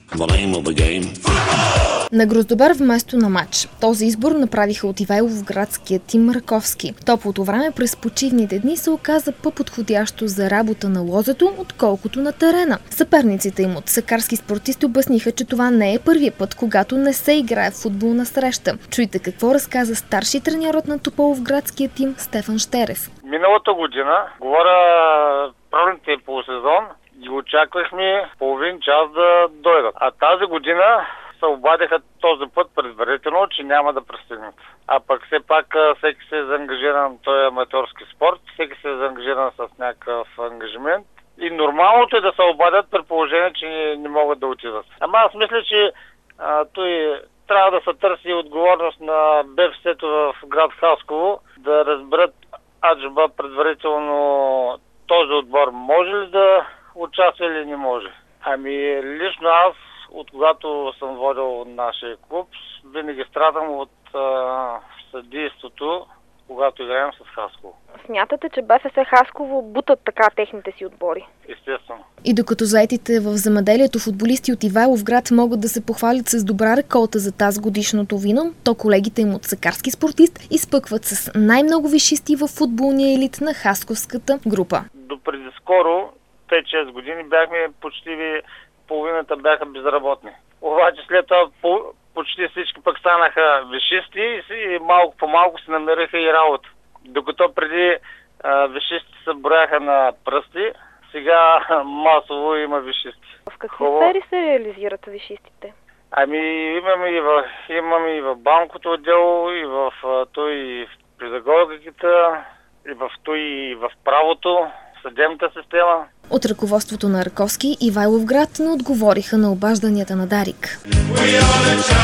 На Гроздобер вместо на матч. Този избор направиха от Ивайловградския тим Раковски. Топлото време през почивните дни се оказа по-подходящо за работа на лозето, отколкото на терена. Съперниците им от сакарски спортисти обясниха, че това не е първият път, когато не се играе в футболна среща. Чуйте какво разказа старши треньорът на Тополовградския тим Стефан Щерев. Миналата година, говоря правилните полусезон, ги очаквахме половин час да дойдат. А тази година се обадиха този път предварително, че няма да пристигнат. А пък все пак всеки се е заангажиран, той е аматьорски спорт, всеки се е заангажиран с някакъв ангажимент. И нормалното е да се обадят при положение, че не могат да отидат. Ама аз мисля, че той трябва да се търси отговорност на БФС-то в град Хасково, да разберат аджба предварително този отбор може ли да участва или не може. Ами лично аз, от когато съм водил нашия клуб, винаги страдам от съдейството, когато играем с Хасково. Смятате, че БФС Хасково бутат така техните си отбори? Естествено. И докато заетите в земеделието футболисти от Ивайловград могат да се похвалят с добра реколта за тази годишното вино, то колегите им от сакарски спортист изпъкват с най-много висшисти в футболния елит на хасковската група. До преди скоро, 5-6 години, почти половината бяха безработни. Обаче след това почти всички пък станаха висшисти и малко по малко се намериха и работа. Докато преди висшисти се брояха на пръсти, сега масово има висшисти. В какви сфери се реализират висшистите? Ами имаме и в банкото отдел, и в педагогиката, и в правото, съдебната система. От ръководството на Раковски Ивайловград не отговориха на обажданията на Дарик.